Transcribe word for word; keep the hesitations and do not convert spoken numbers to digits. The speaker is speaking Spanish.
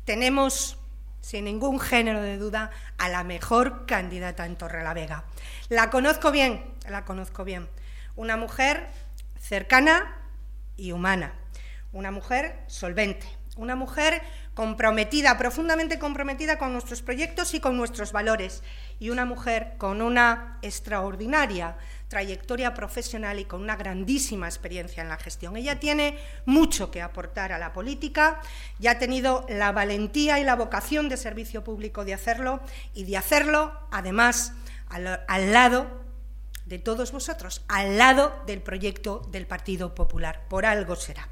tenemos, sin ningún género de duda, a la mejor candidata en Torrelavega. La conozco bien, la conozco bien. Una mujer cercana y humana, una mujer solvente, una mujer comprometida, profundamente comprometida con nuestros proyectos y con nuestros valores, y una mujer con una extraordinaria trayectoria profesional y con una grandísima experiencia en la gestión. Ella tiene mucho que aportar a la política, ya ha tenido la valentía y la vocación de servicio público de hacerlo, y de hacerlo, además, al, al lado de todos vosotros, al lado del proyecto del Partido Popular. Por algo será.